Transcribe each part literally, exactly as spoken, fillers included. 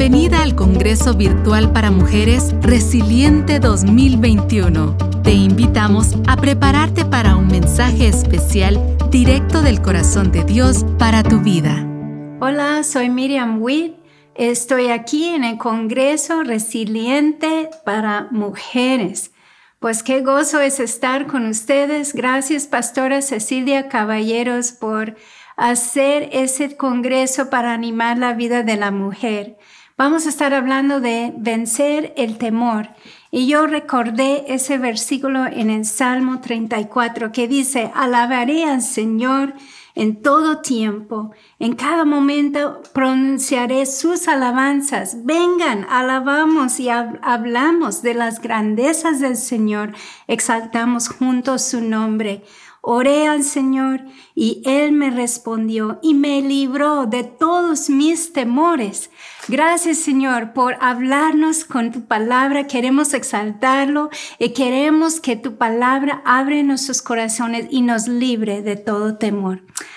Bienvenida al Congreso Virtual para Mujeres Resiliente dos mil veintiuno. Te invitamos a prepararte para un mensaje especial directo del corazón de Dios para tu vida. Hola, soy Miriam Witt. Estoy aquí en el Congreso Resiliente para Mujeres. Pues qué gozo es estar con ustedes. Gracias, Pastora Cecilia Caballeros, por hacer ese congreso para animar la vida de la mujer. Vamos a estar hablando de vencer el temor. Y yo recordé ese versículo en el Salmo treinta y cuatro que dice: alabaré al Señor en todo tiempo, en cada momento pronunciaré sus alabanzas. Vengan, alabamos y hab- hablamos de las grandezas del Señor, exaltamos juntos su nombre. Oré al Señor y Él me respondió y me libró de todos mis temores. Gracias, Señor, por hablarnos con tu palabra. Queremos exaltarlo y queremos que tu palabra abre nuestros corazones y nos libre de todo temor.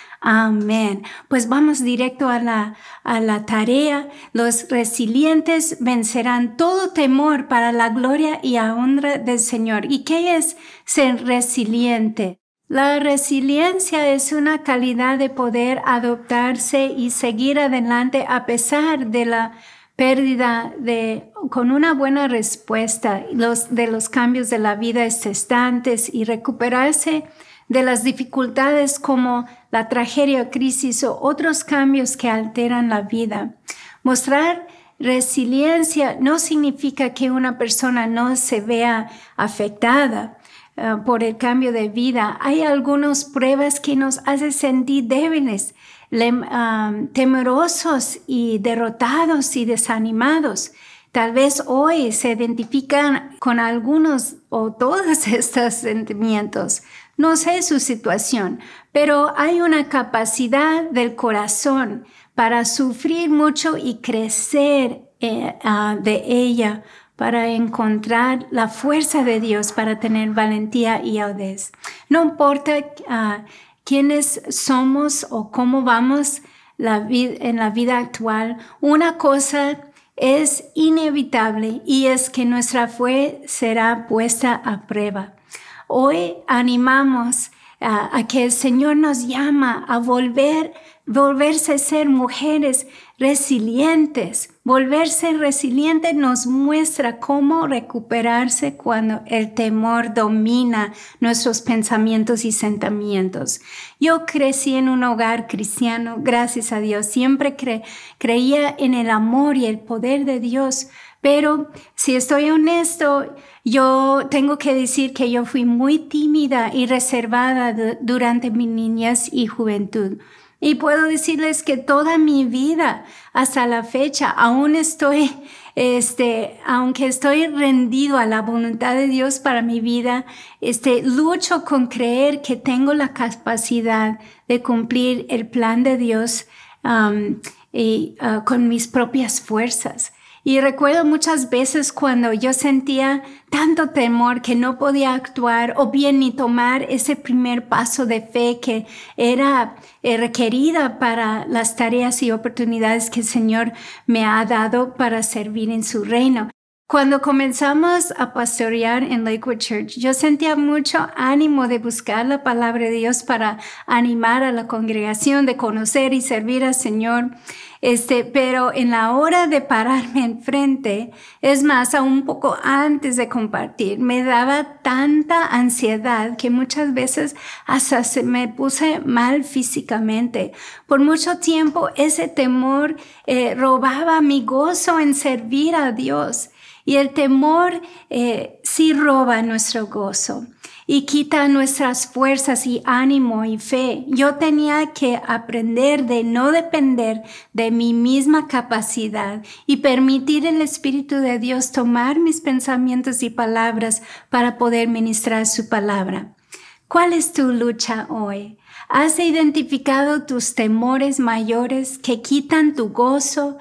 Amén. Pues vamos directo a la, a la tarea. Los resilientes vencerán todo temor para la gloria y honra del Señor. ¿Y qué es ser resiliente? La resiliencia es una calidad de poder adoptarse y seguir adelante a pesar de la pérdida de, con una buena respuesta los, de los cambios de la vida estresantes y recuperarse de las dificultades como la tragedia, crisis o otros cambios que alteran la vida. Mostrar resiliencia no significa que una persona no se vea afectada Uh, por el cambio de vida. Hay algunas pruebas que nos hacen sentir débiles, le, um, temerosos y derrotados y desanimados. Tal vez hoy se identifican con algunos o todos estos sentimientos. No sé su situación, pero hay una capacidad del corazón para sufrir mucho y crecer eh, uh, de ella, para encontrar la fuerza de Dios, para tener valentía y audaz. No importa uh, quiénes somos o cómo vamos la vid- en la vida actual, una cosa es inevitable y es que nuestra fe será puesta a prueba. Hoy animamos uh, a que el Señor nos llama a volver, volverse a ser mujeres resilientes. Volverse resiliente nos muestra cómo recuperarse cuando el temor domina nuestros pensamientos y sentimientos. Yo crecí en un hogar cristiano, gracias a Dios. Siempre cre- creía en el amor y el poder de Dios. Pero si estoy honesto, yo tengo que decir que yo fui muy tímida y reservada de, durante mi niñez y juventud. Y puedo decirles que toda mi vida, hasta la fecha, aún estoy, este, aunque estoy rendido a la voluntad de Dios para mi vida, este, lucho con creer que tengo la capacidad de cumplir el plan de Dios um, y, uh, con mis propias fuerzas. Y recuerdo muchas veces cuando yo sentía tanto temor que no podía actuar o bien ni tomar ese primer paso de fe que era eh, requerida para las tareas y oportunidades que el Señor me ha dado para servir en su reino. Cuando comenzamos a pastorear en Lakewood Church, yo sentía mucho ánimo de buscar la palabra de Dios para animar a la congregación, de conocer y servir al Señor. Este, pero en la hora de pararme enfrente, es más, aún un poco antes de compartir, me daba tanta ansiedad que muchas veces hasta se me puse mal físicamente. Por mucho tiempo ese temor eh, robaba mi gozo en servir a Dios. Y el temor eh, sí roba nuestro gozo y quita nuestras fuerzas y ánimo y fe. Yo tenía que aprender de no depender de mi misma capacidad y permitir el Espíritu de Dios tomar mis pensamientos y palabras para poder ministrar su palabra. ¿Cuál es tu lucha hoy? ¿Has identificado tus temores mayores que quitan tu gozo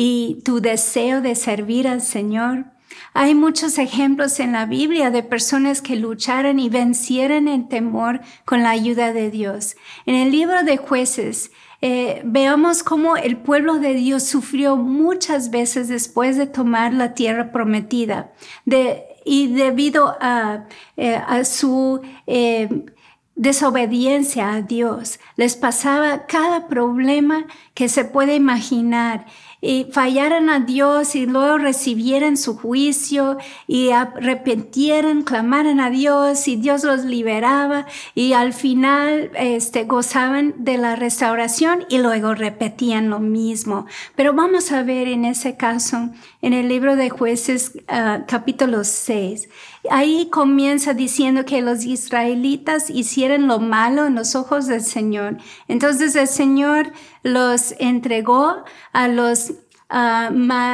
y tu deseo de servir al Señor? Hay muchos ejemplos en la Biblia de personas que lucharon y vencieron el temor con la ayuda de Dios. En el libro de Jueces, eh, veamos cómo el pueblo de Dios sufrió muchas veces después de tomar la tierra prometida. De, y debido a, eh, a su eh, desobediencia a Dios, les pasaba cada problema que se puede imaginar. Y fallaran a Dios y luego recibieran su juicio y arrepintieran, clamaran a Dios y Dios los liberaba y al final este, gozaban de la restauración y luego repetían lo mismo. Pero vamos a ver en ese caso en el libro de Jueces uh, capítulo seis. Ahí comienza diciendo que los israelitas hicieron lo malo en los ojos del Señor. Entonces el Señor los entregó a los uh,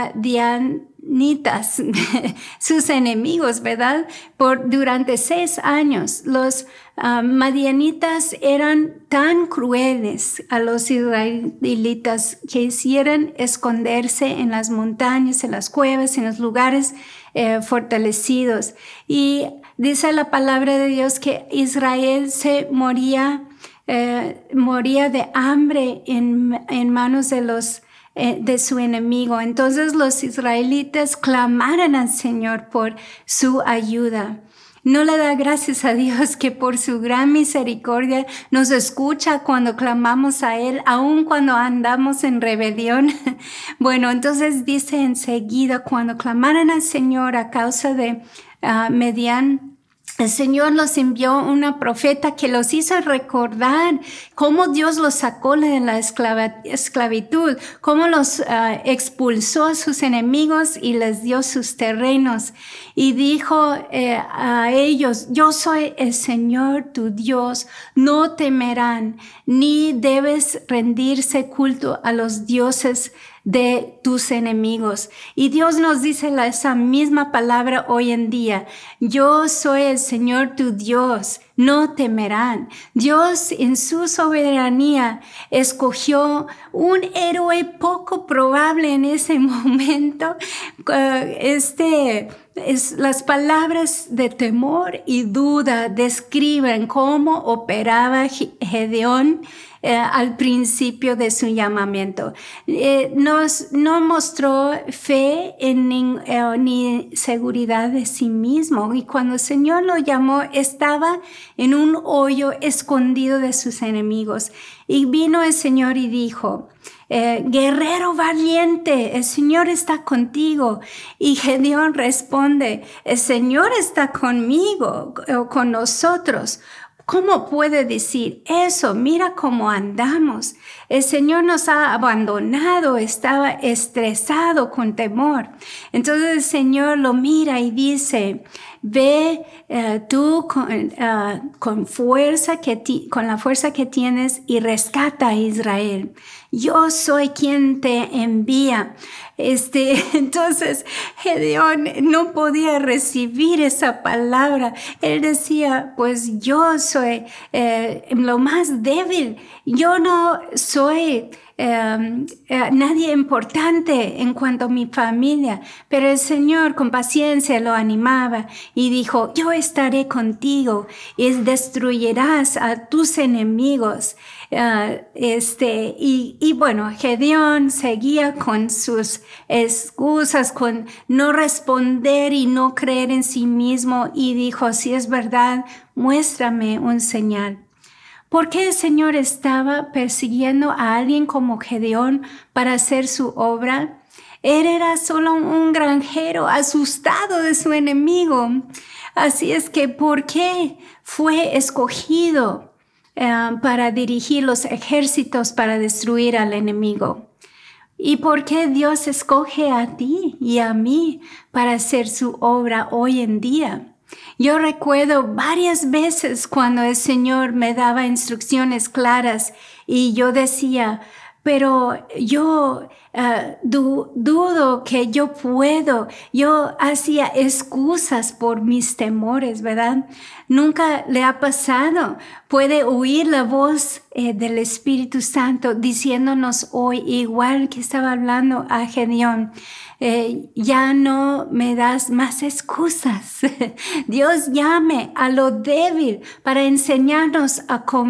madianitas, sus enemigos, ¿verdad? Por durante seis años. Los uh, madianitas eran tan crueles a los israelitas que hicieron esconderse en las montañas, en las cuevas, en los lugares eh, fortalecidos. Y dice la palabra de Dios que Israel se moría Eh, moría de hambre en, en manos de los eh, de su enemigo. Entonces los israelitas clamaron al Señor por su ayuda. ¿No le da gracias a Dios que por su gran misericordia nos escucha cuando clamamos a Él, aun cuando andamos en rebelión? Bueno, entonces dice enseguida, cuando clamaron al Señor a causa de uh, Medián, el Señor los envió una profeta que los hizo recordar cómo Dios los sacó de la esclava, esclavitud, cómo los uh, expulsó a sus enemigos y les dio sus terrenos. Y dijo eh, a ellos, yo soy el Señor tu Dios, no temerán, ni debes rendirse culto a los dioses de tus enemigos. Y Dios nos dice la, esa misma palabra hoy en día. Yo soy el Señor tu Dios, no temerán. Dios en su soberanía escogió un héroe poco probable en ese momento. Este, es, las palabras de temor y duda describen cómo operaba Gedeón Eh, al principio de su llamamiento. Eh, nos, no mostró fe en ni, eh, ni seguridad de sí mismo. Y cuando el Señor lo llamó, estaba en un hoyo escondido de sus enemigos. Y vino el Señor y dijo, eh, guerrero valiente, el Señor está contigo. Y Gedeón responde, el Señor está conmigo, o con nosotros. ¿Cómo puede decir eso? Mira cómo andamos. El Señor nos ha abandonado, estaba estresado con temor. Entonces el Señor lo mira y dice, ve uh, tú con, uh, con fuerza que ti, con la fuerza que tienes y rescata a Israel. Yo soy quien te envía. Este, entonces Gedeón no podía recibir esa palabra. Él decía, pues yo soy eh, lo más débil. Yo no soy eh, eh, nadie importante en cuanto a mi familia. Pero el Señor con paciencia lo animaba y dijo, yo estaré contigo y destruirás a tus enemigos. Uh, este, y, y bueno, Gedeón seguía con sus excusas, con no responder y no creer en sí mismo, y dijo, si es verdad, muéstrame un señal. ¿Por qué el Señor estaba persiguiendo a alguien como Gedeón para hacer su obra? Él era solo un granjero asustado de su enemigo. Así es que, ¿por qué fue escogido Uh, para dirigir los ejércitos para destruir al enemigo? ¿Y por qué Dios escoge a ti y a mí para hacer su obra hoy en día? Yo recuerdo varias veces cuando el Señor me daba instrucciones claras y yo decía, pero yo uh, du- dudo que yo puedo. Yo hacía excusas por mis temores, ¿verdad? Nunca le ha pasado. Puede oír la voz eh, del Espíritu Santo diciéndonos hoy, igual que estaba hablando a Gedeón, eh, ya no me das más excusas. Dios llame a lo débil para enseñarnos a confiar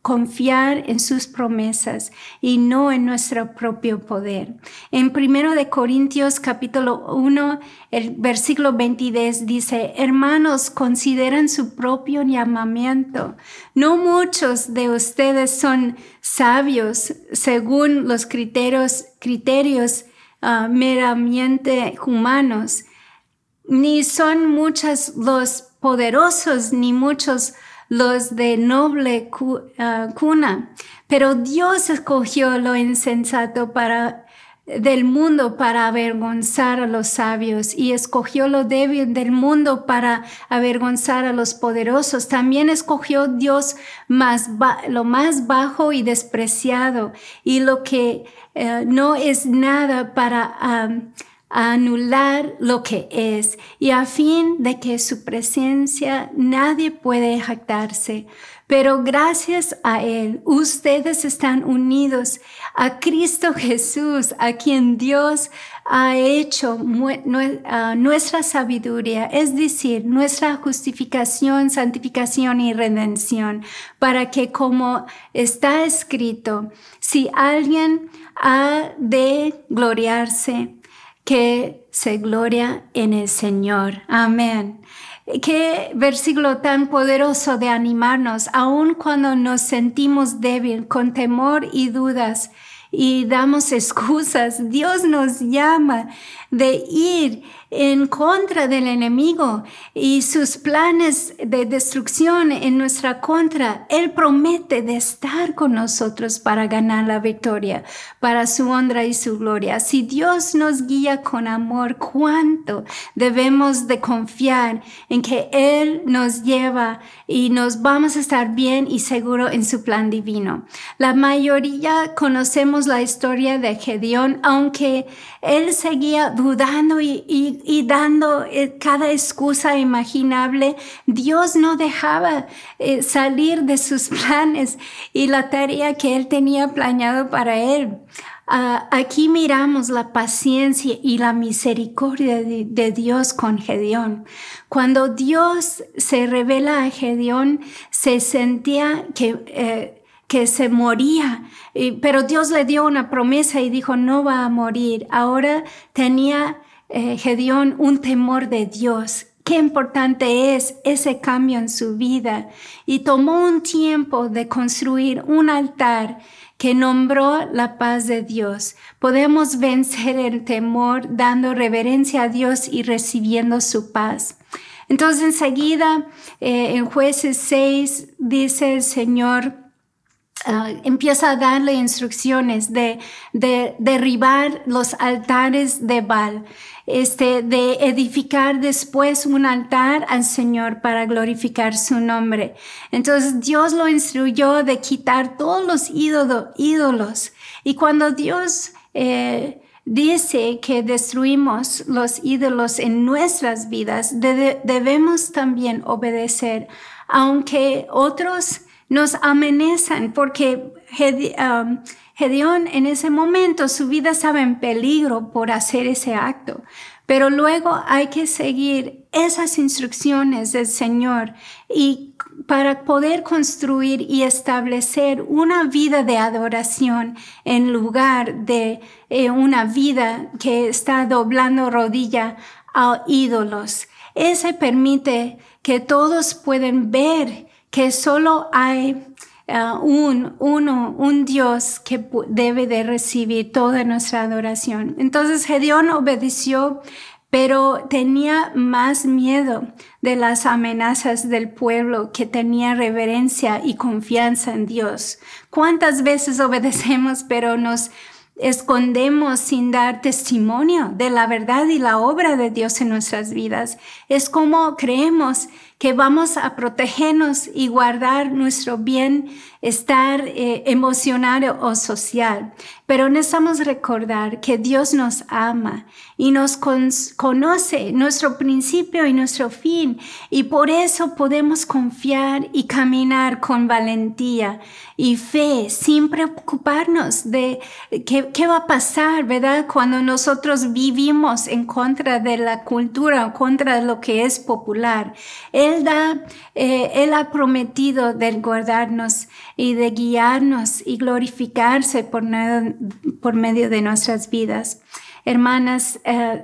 confiar en sus promesas y no en nuestro propio poder. En primero de Corintios capítulo uno, el versículo veintidós dice, hermanos, consideran su propio llamamiento. No muchos de ustedes son sabios según los criterios, criterios uh, meramente humanos, ni son muchos los poderosos, ni muchos los de noble cuna, pero Dios escogió lo insensato para, del mundo para avergonzar a los sabios y escogió lo débil del mundo para avergonzar a los poderosos. También escogió Dios más lo más bajo y despreciado y lo que uh, no es nada para um, a anular lo que es, y a fin de que su presencia nadie puede jactarse. Pero gracias a Él, ustedes están unidos a Cristo Jesús, a quien Dios ha hecho nuestra sabiduría, es decir, nuestra justificación, santificación y redención, para que, como está escrito, si alguien ha de gloriarse, que se gloria en el Señor. Amén. Qué versículo tan poderoso de animarnos, aun cuando nos sentimos débiles, con temor y dudas, y damos excusas. Dios nos llama de ir en contra del enemigo y sus planes de destrucción en nuestra contra. Él promete de estar con nosotros para ganar la victoria, para su honra y su gloria. Si Dios nos guía con amor, ¿cuánto debemos de confiar en que Él nos lleva y nos vamos a estar bien y seguro en su plan divino? La mayoría conocemos la historia de Gedeón, aunque él seguía dudando y, y, y dando cada excusa imaginable. Dios no dejaba eh, salir de sus planes y la tarea que él tenía planeado para él. Uh, aquí miramos la paciencia y la misericordia de, de Dios con Gedeón. Cuando Dios se revela a Gedeón, se sentía que eh, que se moría, pero Dios le dio una promesa y dijo, no va a morir. Ahora tenía eh, Gedeón un temor de Dios. Qué importante es ese cambio en su vida. Y tomó un tiempo de construir un altar que nombró la paz de Dios. Podemos vencer el temor dando reverencia a Dios y recibiendo su paz. Entonces enseguida eh, en Jueces seis dice el Señor, Uh, empieza a darle instrucciones de, de derribar los altares de Baal, este, de edificar después un altar al Señor para glorificar su nombre. Entonces Dios lo instruyó de quitar todos los ídolo, ídolos. Y cuando Dios eh, dice que destruimos los ídolos en nuestras vidas, de, debemos también obedecer, aunque otros nos amenazan, porque Gedeón en ese momento su vida estaba en peligro por hacer ese acto. Pero luego hay que seguir esas instrucciones del Señor y para poder construir y establecer una vida de adoración en lugar de eh, una vida que está doblando rodilla a ídolos. Ese permite que todos puedan ver que solo hay uh, un, uno, un Dios que debe de recibir toda nuestra adoración. Entonces Gedeón obedeció, pero tenía más miedo de las amenazas del pueblo que tenía reverencia y confianza en Dios. ¿Cuántas veces obedecemos, pero nos escondemos sin dar testimonio de la verdad y la obra de Dios en nuestras vidas? Es como creemos que vamos a protegernos y guardar nuestro bienestar eh, emocional o social. pero necesitamos recordar que Dios nos ama y nos con- conoce nuestro principio y nuestro fin, y por eso podemos confiar y caminar con valentía y fe, sin preocuparnos de qué, qué va a pasar, ¿verdad? Cuando nosotros vivimos en contra de la cultura, en contra de lo que es popular. Él da, eh, Él ha prometido de guardarnos y de guiarnos y glorificarse por, nada, por medio de nuestras vidas. Hermanas, eh,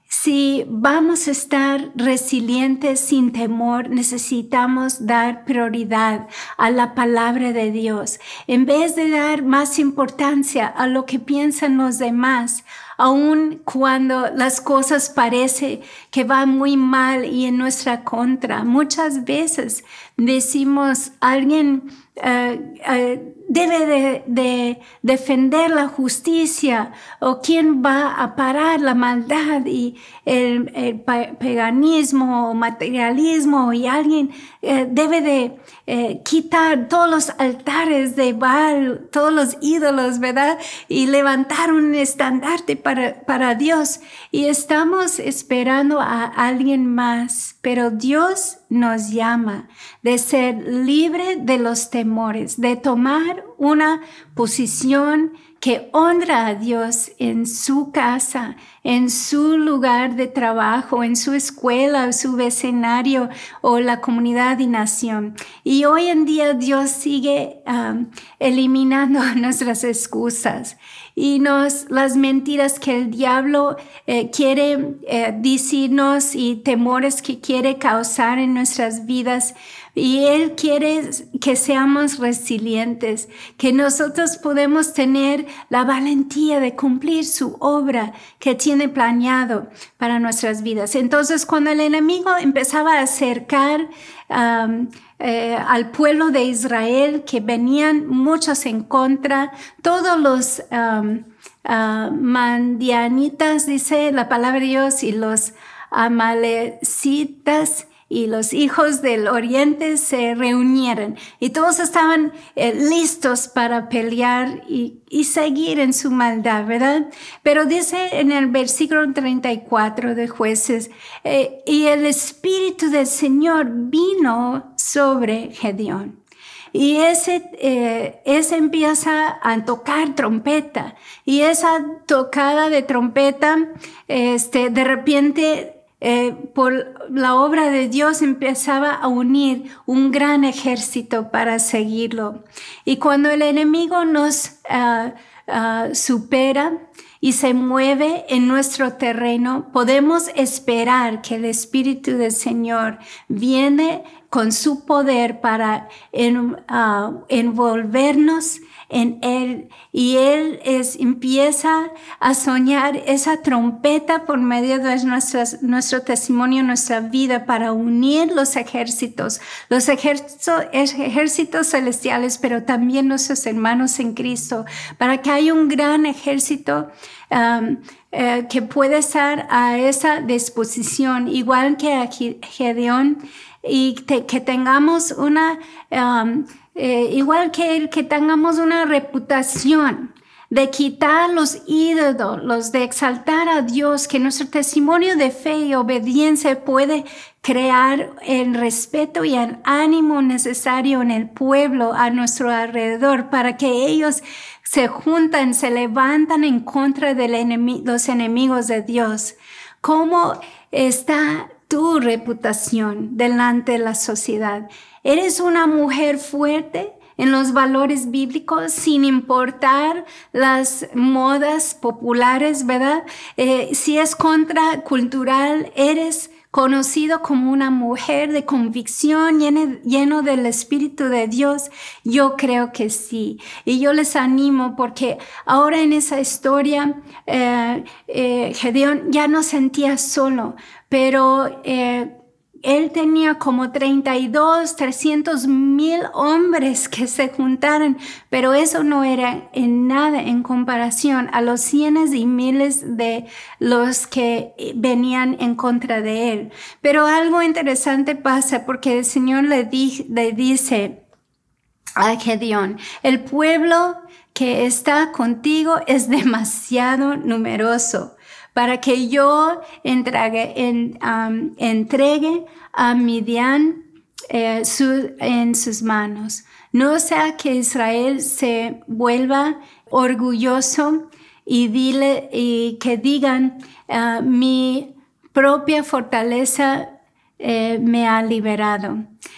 si vamos a estar resilientes sin temor, necesitamos dar prioridad a la palabra de Dios. En vez de dar más importancia a lo que piensan los demás, aun cuando las cosas parecen que van muy mal y en nuestra contra. Muchas veces decimos, alguien uh, uh, debe de, de defender la justicia, o quién va a parar la maldad y el, el paganismo o materialismo, y alguien uh, debe de uh, quitar todos los altares de Baal, todos los ídolos, ¿verdad? Y levantar un estandarte para, para Dios. Y estamos esperando a alguien más, pero Dios nos llama de ser libre de los temores, de tomar una posición que honra a Dios en su casa, en su lugar de trabajo, en su escuela, su vecindario o la comunidad y nación. Y hoy en día Dios sigue um, eliminando nuestras excusas y nos, las mentiras que el diablo eh, quiere eh, decirnos y temores que quiere causar en nuestras vidas. Y Él quiere que seamos resilientes, que nosotros podemos tener la valentía de cumplir su obra que tiene planeado para nuestras vidas. Entonces, cuando el enemigo empezaba a acercar um, eh, al pueblo de Israel, que venían muchos en contra, todos los um, uh, mandianitas, dice la palabra de Dios, y los amalecitas, y los hijos del oriente se reunieron y todos estaban eh, listos para pelear y, y seguir en su maldad, ¿verdad? Pero dice en el versículo treinta y cuatro de Jueces, eh, y el Espíritu del Señor vino sobre Gedeón. Y ese, eh, ese empieza a tocar trompeta, y esa tocada de trompeta, este, de repente, Eh, por la obra de Dios empezaba a unir un gran ejército para seguirlo. Y cuando el enemigo nos uh, uh, supera y se mueve en nuestro terreno, podemos esperar que el Espíritu del Señor viene con su poder para en, uh, envolvernos en Él, y Él es, empieza a soñar esa trompeta por medio de nuestras, nuestro testimonio, nuestra vida, para unir los ejércitos, los ejércitos, ejércitos celestiales, pero también nuestros hermanos en Cristo, para que haya un gran ejército um, eh, que pueda estar a esa disposición, igual que a Gedeón, y te, que tengamos una... Um, Eh, igual que él, que tengamos una reputación de quitar los ídolos, de exaltar a Dios, que nuestro testimonio de fe y obediencia puede crear el respeto y el ánimo necesario en el pueblo a nuestro alrededor, para que ellos se juntan, se levantan en contra de enemi- los enemigos de Dios. ¿Cómo está tu reputación delante de la sociedad? ¿Eres una mujer fuerte en los valores bíblicos sin importar las modas populares, verdad? Eh, si es contracultural, ¿eres conocido como una mujer de convicción, lleno, lleno del Espíritu de Dios? Yo creo que sí. Y yo les animo, porque ahora en esa historia, eh, eh, Gedeón ya no sentía solo, pero eh, él tenía como treinta y dos, trescientos mil hombres que se juntaron, pero eso no era en nada en comparación a los cientos y miles de los que venían en contra de él. Pero algo interesante pasa, porque el Señor le, di, le dice a Gedeón, el pueblo que está contigo es demasiado numeroso para que yo entregue, en, um, entregue a Midian eh, su, en sus manos. No sea que Israel se vuelva orgulloso y, dile, y que digan, uh, mi propia fortaleza eh, me ha liberado.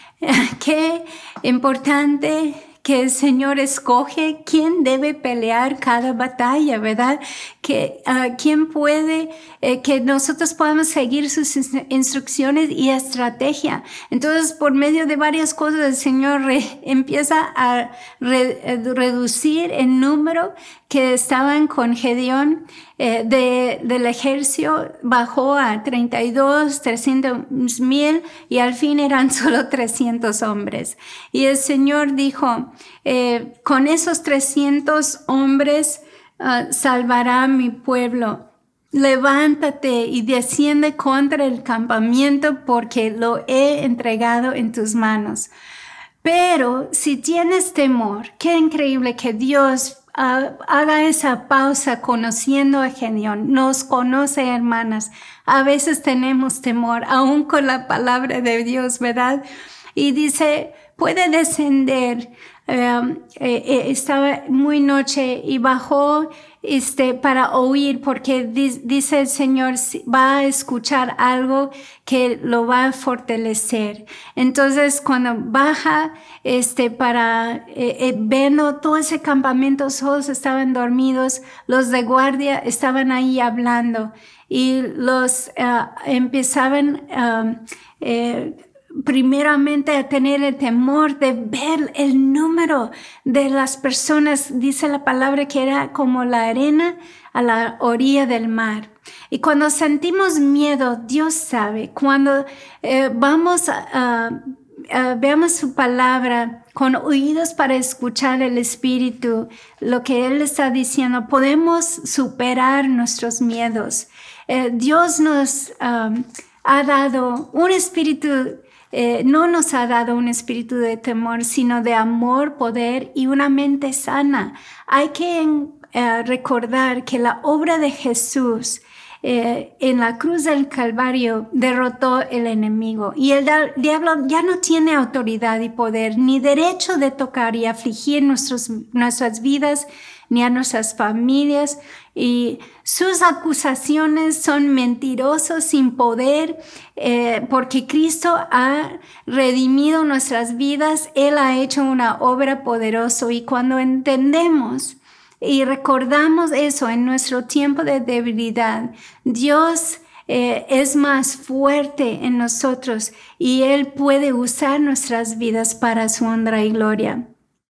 Qué importante que el Señor escoge quién debe pelear cada batalla, ¿verdad? Que uh, quién puede, eh, que nosotros podamos seguir sus instrucciones y estrategia. Entonces, por medio de varias cosas, el Señor re, empieza a re, eh, reducir el número que estaban con Gedeón eh, de, del ejército, bajó a treinta y dos, trescientos mil y al fin eran solo trescientos hombres. Y el Señor dijo, eh, con esos trescientos hombres uh, salvará mi pueblo. Levántate y desciende contra el campamento porque lo he entregado en tus manos. Pero si tienes temor, qué increíble que Dios Uh, haga esa pausa conociendo a Gedeón. Nos conoce, hermanas. A veces tenemos temor, aún con la palabra de Dios, ¿verdad? Y dice, puede descender. Um, eh, eh, estaba muy noche y bajó este, para oír, porque di, dice el Señor, va a escuchar algo que lo va a fortalecer. Entonces, cuando baja, este, para, eh, eh, viendo todo ese campamento, todos estaban dormidos, los de guardia estaban ahí hablando, y los, uh, empezaban, um, eh, primeramente a tener el temor de ver el número de las personas. Dice la palabra que era como la arena a la orilla del mar. Y cuando sentimos miedo, Dios sabe, cuando eh, vamos a, a, a veamos su palabra con oídos para escuchar el Espíritu, lo que Él está diciendo, podemos superar nuestros miedos. Eh, Dios nos um, ha dado un espíritu. Eh, no nos ha dado un espíritu de temor, sino de amor, poder y una mente sana. Hay que eh, recordar que la obra de Jesús eh, en la cruz del Calvario derrotó el enemigo. Y el diablo ya no tiene autoridad y poder, ni derecho de tocar y afligir nuestros, nuestras vidas, ni a nuestras familias. Y sus acusaciones son mentirosos, sin poder, eh, porque Cristo ha redimido nuestras vidas. Él ha hecho una obra poderosa, y cuando entendemos y recordamos eso en nuestro tiempo de debilidad, Dios eh, es más fuerte en nosotros y Él puede usar nuestras vidas para su honra y gloria.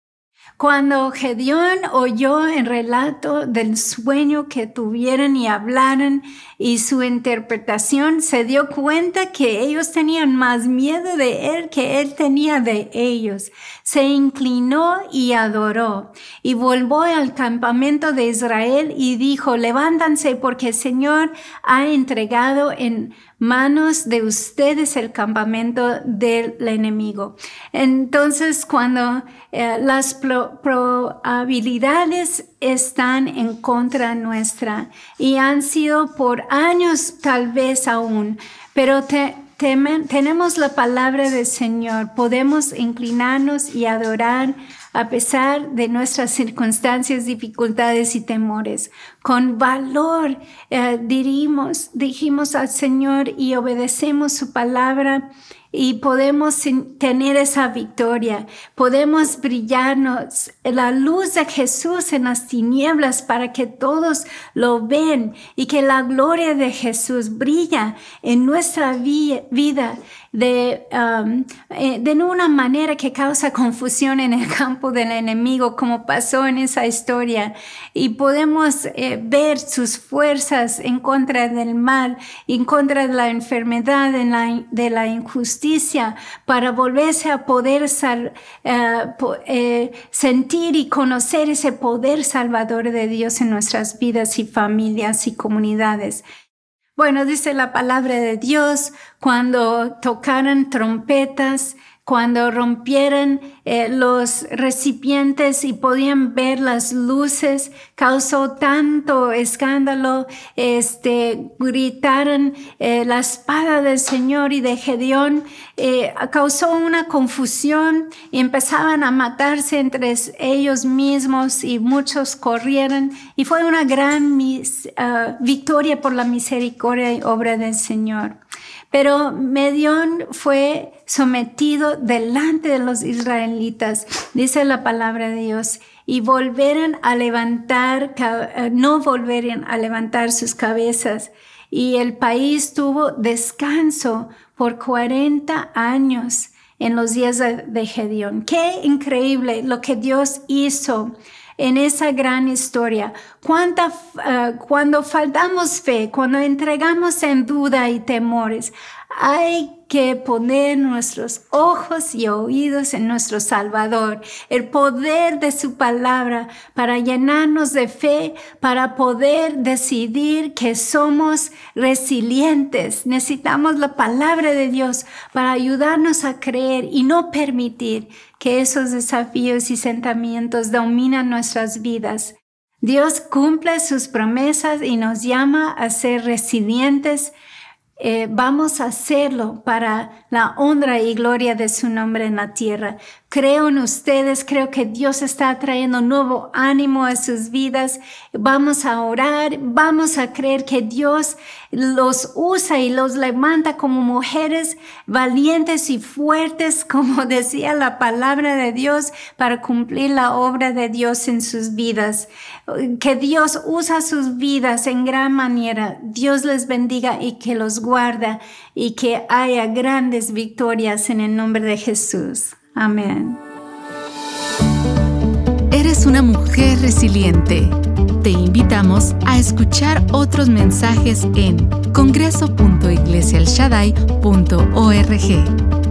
Cuando Gedeón oyó el relato del sueño que tuvieron y hablaron y su interpretación, se dio cuenta que ellos tenían más miedo de él que él tenía de ellos. Se inclinó y adoró, y volvió al campamento de Israel y dijo, levántanse porque el Señor ha entregado en manos de ustedes el campamento del enemigo. Entonces, cuando eh, las pro, probabilidades están en contra nuestra y han sido por años tal vez aún, pero te, temen, tenemos la palabra del Señor, podemos inclinarnos y adorar a pesar de nuestras circunstancias, dificultades y temores. Con valor eh, dirimos, dijimos al Señor y obedecemos su palabra, y podemos tener esa victoria. Podemos brillarnos la luz de Jesús en las tinieblas para que todos lo ven, y que la gloria de Jesús brilla en nuestra vi- vida de, um, de una manera que causa confusión en el campo del enemigo, como pasó en esa historia. Y podemos eh, ver sus fuerzas en contra del mal, en contra de la enfermedad, en la, de la injusticia, para volverse a poder sal, uh, po, eh, sentir y conocer ese poder salvador de Dios en nuestras vidas y familias y comunidades. Bueno, dice la palabra de Dios, cuando tocaran trompetas, cuando rompieron eh, los recipientes y podían ver las luces, causó tanto escándalo, este, gritaron eh, la espada del Señor y de Gedeón, eh, causó una confusión y empezaban a matarse entre ellos mismos y muchos corrieron y fue una gran mis, uh, victoria por la misericordia y obra del Señor. Pero Midian fue sometido delante de los israelitas, dice la palabra de Dios, y volvieron a levantar, no volvieron a levantar sus cabezas. Y el país tuvo descanso por cuarenta años en los días de Gedeón. Qué increíble lo que Dios hizo en esa gran historia. Cuánta, uh, cuando faltamos fe, cuando entregamos en duda y temores, hay que poner nuestros ojos y oídos en nuestro Salvador, el poder de su palabra para llenarnos de fe, para poder decidir que somos resilientes. Necesitamos la palabra de Dios para ayudarnos a creer y no permitir que esos desafíos y sentimientos dominan nuestras vidas. Dios cumple sus promesas y nos llama a ser resilientes. Eh, vamos a hacerlo para la honra y gloria de su nombre en la tierra. Creo en ustedes, creo que Dios está trayendo nuevo ánimo a sus vidas. Vamos a orar, vamos a creer que Dios los usa y los levanta como mujeres valientes y fuertes, como decía la palabra de Dios, para cumplir la obra de Dios en sus vidas. Que Dios usa sus vidas en gran manera. Dios les bendiga y que los guarda y que haya grandes victorias en el nombre de Jesús. Amén. Eres una mujer resiliente. Te invitamos a escuchar otros mensajes en congreso punto iglesia el shaddai punto org.